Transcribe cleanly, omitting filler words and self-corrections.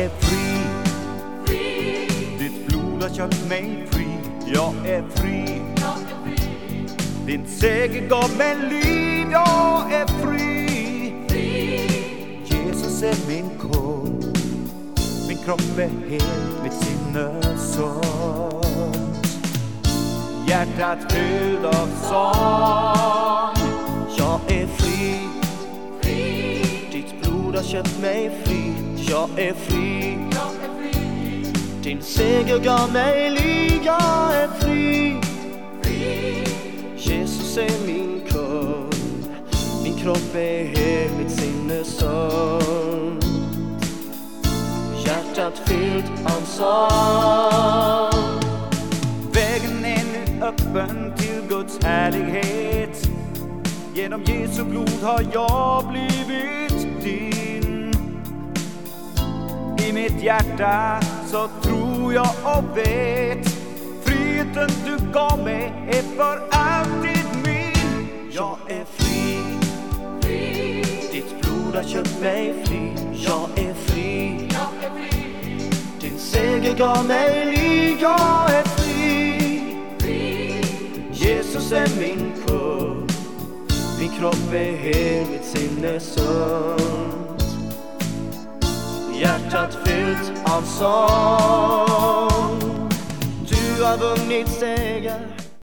är fri. Ditt blod har köpt mig fri. Jag är fri. Din seger gav mig liv. Jag är fri. Jesus är min kung. Min kropp är helt, mitt sinne sunt. Hjärtat fylld av sång. Jag är fri. Ditt blod har köpt mig fri. Jag är fri. Din seger gav mig liv. Jag är fri. Jesus är min kung. Min kropp är hel, mitt sinne sunt. Hjärtat fyllt av sång. Vägen är nu öppen till Guds härlighet. Genom Jesu blod har jag blivit din. I mitt hjärta så tror jag och vet. Friheten du gav mig är för alltid min. Jag är fri. Ditt blod har köpt mig fri. Jag är fri. Din seger gav mig liv. Jag är fri. Jesus är min kung. Min kropp är hel, mitt sinne sunt. Hjärtat fyllt av sång. Du har vunnit seger.